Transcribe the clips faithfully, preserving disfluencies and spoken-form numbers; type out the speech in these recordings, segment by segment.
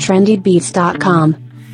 trendy beats dot com.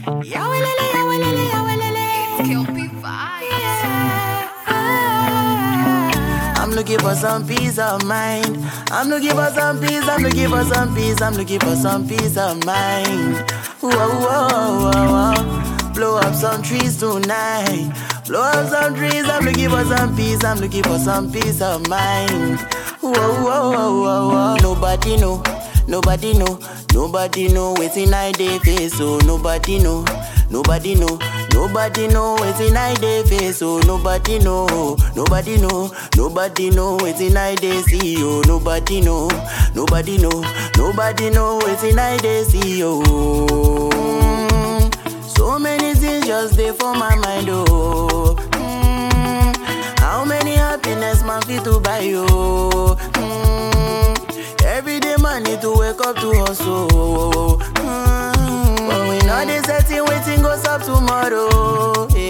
I'm looking for some peace of mind. I'm looking for some peace. I'm looking for some peace. I'm looking for some peace of mind. Whoa, whoa, whoa, whoa. Blow up some trees tonight. Blow up some trees. I'm looking for some peace. I'm looking for some peace of mind. Whoa, whoa, whoa, whoa, whoa. Nobody know. Nobody know. Nobody know waiting I dey face. So nobody know. Nobody know. Nobody know waiting I dey face. Oh, nobody know. Nobody know. Nobody know waiting I dey see. Oh, nobody know. Nobody know. Nobody know waiting I dey see. Oh, mm, so many things just dey for my mind. Oh, mm, how many happiness man fit to buy? Oh, mm, everyday money to wake up to hustle. Mm, but we know they setting waiting goes up tomorrow. Hey,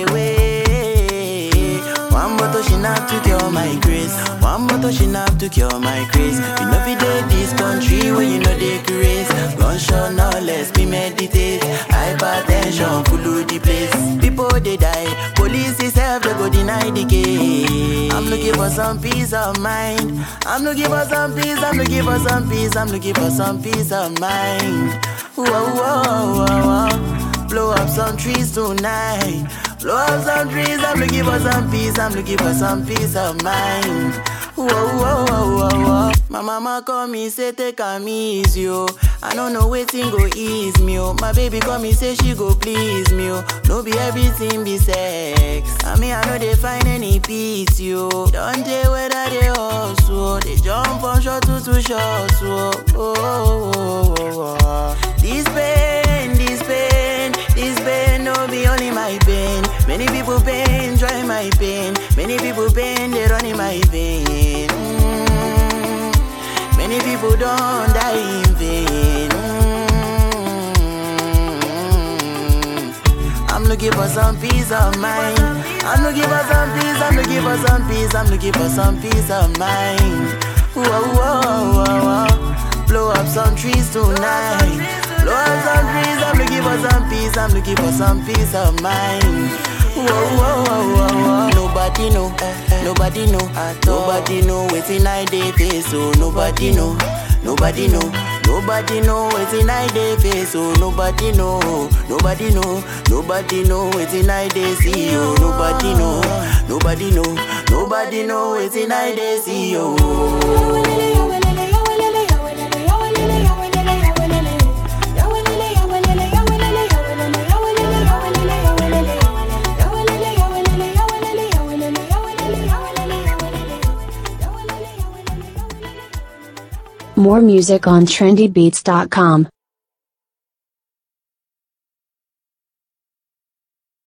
wait. One bottle she not to cure my grace. One bottle she not to cure my grace. You know if they this country when you know they grace. Gunshot now let's be meditate. Hypertension full of the place. People they die. Police itself they go deny the case. I'm looking for some peace of mind. I'm looking for some peace. I'm looking for some peace. I'm looking for some peace of mind. Whoa, whoa, whoa, whoa. Blow up some trees tonight. Blow up some trees. I'm looking for some peace. I'm looking for some peace of mind. Whoa, whoa, whoa, whoa, whoa. My mama call me, say take a easy, yo. I don't know waiting go ease me, oh. My baby call me, say she go please me, oh. No be everything be sex. I mean, I know they find any peace, yo. Don't they whether they hustle. They jump from short to two shots, oh. Oh, oh, oh, oh, oh. This pain, this pain, this pain, no be only my pain. Many people pain, joy my pain. Many people pain, they run in my vein. Mm. Many people don't die in vain. Mm. I'm looking for some peace of mind. I'm looking for some peace. I'm looking for some peace. I'm looking for some peace of mind. Whoa, whoa, whoa, whoa. Blow up some trees tonight. Blow up some trees. I'm looking for some peace. I'm looking for some peace of mind. Whoa, whoa, whoa, whoa, whoa. Nobody know, nobody know, nobody know waiting I dey face. So nobody know, nobody know, nobody know waiting I dey face. So nobody know, nobody know, nobody know waiting I dey see. Oh, nobody know, nobody know, nobody know waiting I dey see. Oh. More music on trendy beats dot com.